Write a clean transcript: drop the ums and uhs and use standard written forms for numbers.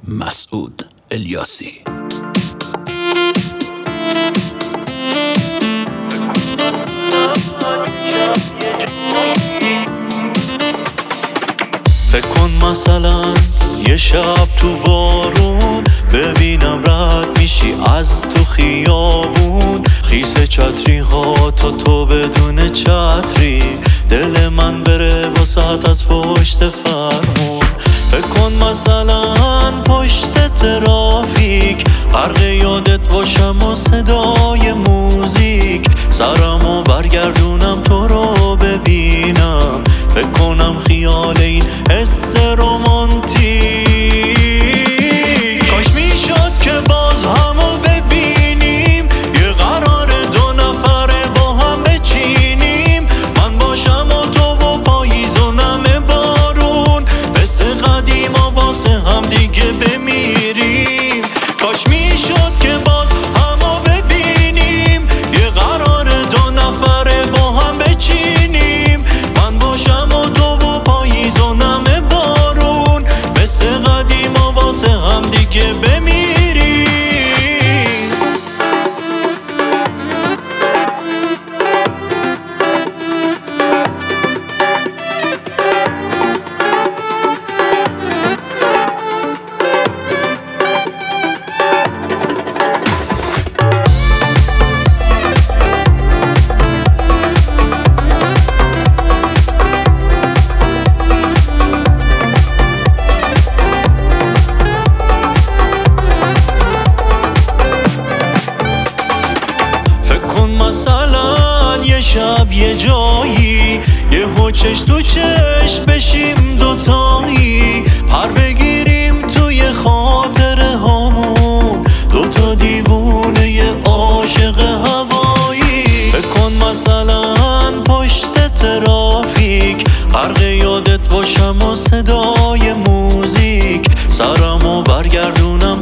مسعود الیاسی. فکر کن مثلا یه شب تو بارون ببینم رد میشی از تو خیابون، خیس چتری ها تا تو بدون چتری، دل من بره واسط از پشت فرمون. فکر کن مثلا پشت ترافیک غرق یادت باشم و صدای موزیک، سرمو برگردونم تو رو ببینم، فکر کنم خیال این حس رومانتیک. کاش میشد که باز همو ببینیم، یه قرار دو نفره با هم بچینیم، من باشم و تو و پاییز و نم بارون، مثل قدیما واسه هم دیگه بمیریم. کاش میشد که باز همو ببینیم، یه قرار دو نفره با هم بچینیم، من باشم و تو و پاییز و نم بارون، مثل قدیما واسه هم دیگه بمیریم. مثلا یه شب یه جایی، یه چش تو چش بشیم دوتایی، پر بگیریم توی خاطره هامون، دوتا دیوونه یه عاشق هوایی. فکر کن مثلا پشت ترافیک غرق یادت باشم و صدای موزیک، سرمو برگردونم